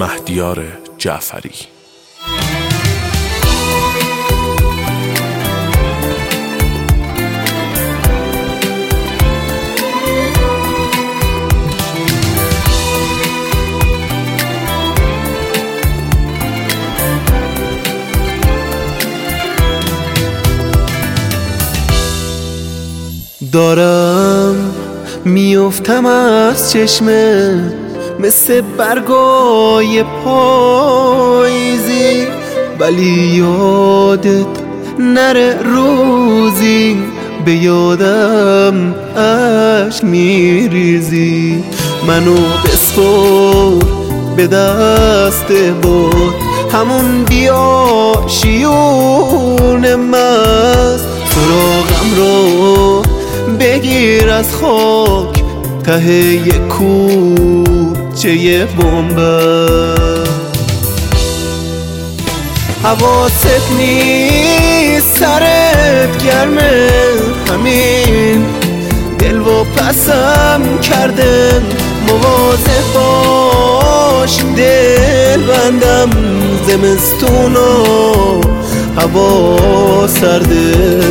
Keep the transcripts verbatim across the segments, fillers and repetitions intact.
مهدیار جعفری. دارم میافتم از چشمه مثل برگای پاییزی، ولی یادت نره روزی به یادم اشک میریزی. منو بسپر به دست باد همون بیا شیون مست، سراغم رو بگیر از خاک ته یک کوچه بنبست. حواست نیست سرت گرمه، همین دل و پسم کردن، مواظب باش دل بندم، زمستون و هوا سرده.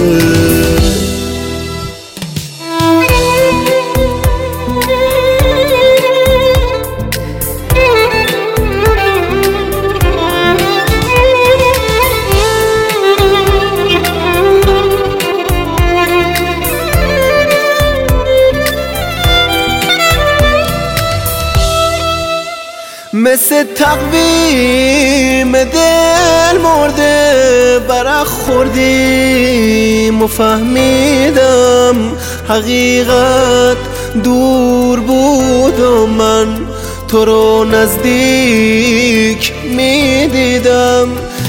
مثل تقویم دل مرده برق خوردیم و فهمیدم حقیقت دور بود و من تو رو نزدیک میدیدم.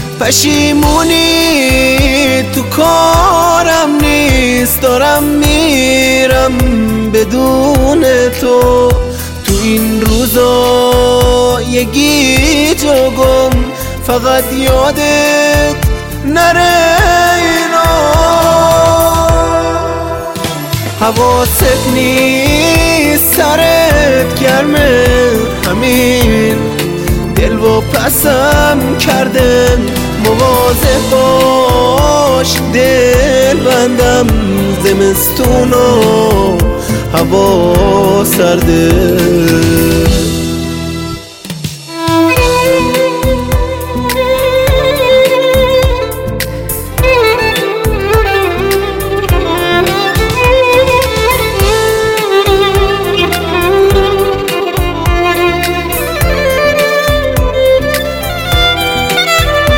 پشیمونی تو کارم نیست، دارم میرم بدون تو. تو این روزا یه گیج و گم، فقط یادت نره اینا. حواست نیست سرت گرمه، همین دل و پسم کردن، مواظب باش دل بندم، زمستون و هوا سرده.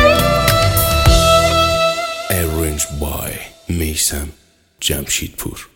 Arranged by میثم جمشیدپور.